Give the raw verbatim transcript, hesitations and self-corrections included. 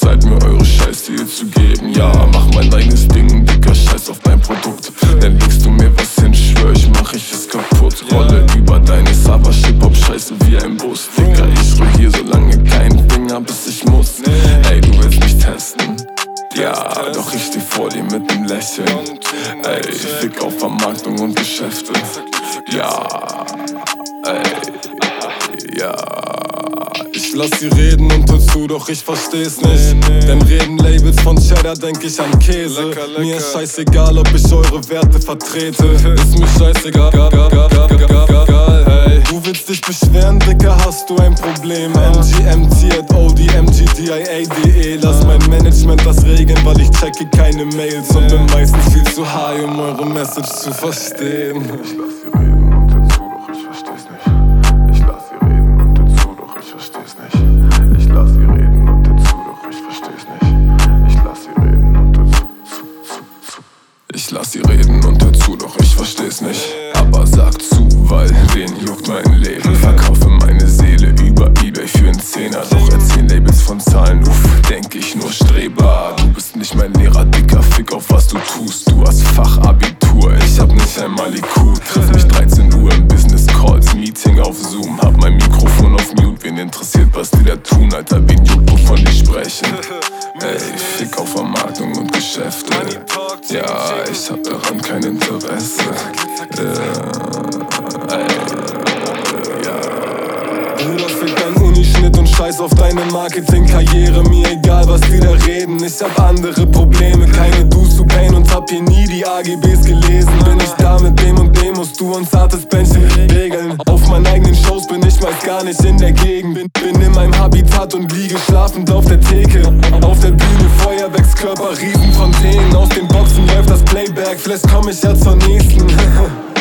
Zeit, mir eure Scheiße hier zu geben. Ja, mach mein eigenes Ding, dicker Scheiß auf dein Produkt. Dann legst du mir was hin, schwör ich, mach ich es kaputt. Rolle über deine Savas, Hip-Hop-Scheiße wie ein Bus. Dicker, ich ruh hier so lange keinen Finger, bis ich muss. Ey, du willst mich testen? Ja, doch ich steh vor dir mit nem Lächeln. Ey, ich fick auf Vermarktung und Geschäfte. Ja, ey, ja. Ich lass sie reden und hör zu, doch ich versteh's nicht. Denn reden Labels von Cheddar, denk ich an Käse. Mir ist scheißegal, ob ich eure Werte vertrete. Ist mir scheißegal, hey. Du willst dich beschweren, Dicker, hast du ein Problem. M G M T at O D M G D I A punkt D E. Lass mein Management das regeln, weil ich checke keine Mails und bin meistens viel zu high, um eure Message zu verstehen. Ich lass sie reden und hör zu, doch ich versteh's nicht. Ich lass sie reden und hör zu, doch ich versteh's nicht. Ich lass sie reden und hör zu, zu, zu, zu. Ich lass sie reden und hör zu, doch ich versteh's nicht. Aber sag zu, weil wen juckt mein Leben? Verkaufe meine Seele über eBay für einen Zehner. Doch erzähl Labels von Zahlen, uff, denk ich nur Streber. Du bist nicht mein Lehrer, Dicker, fick auf was du tust. Du hast Fachabitur, ich hab nicht einmal I Q. Triff mich dreizehn Uhr im Business Calls, Meeting auf Zoom. Hab mein Mikrofon auf Mute, wen interessiert, was die da tun? Alter, wen juckt, wovon die sprechen? Ey, fick auf Vermarktung und Geschäfte. Ja, ich hab daran kein Interesse. Äh, ey, ja. Bruder, fick dein Unischnitt und scheiß auf deine Marketingkarriere. Mir egal, was die da reden, ich hab andere Probleme. Keine Dues zu Pain und hab hier nie die A G Bs gelesen. Bin ich da mit dem und dem, musst du uns hartes Bändchen regeln. Auf meinen eigenen Shows bin ich meist gar nicht in der Gegend. Bin, bin in meinem Habitat und liege schlafend auf der Theke. Auf der Bühne Feuerwerkskörper, Riesenfontänen. Aus den Boxen läuft das Playback, vielleicht komm ich ja zur nächsten.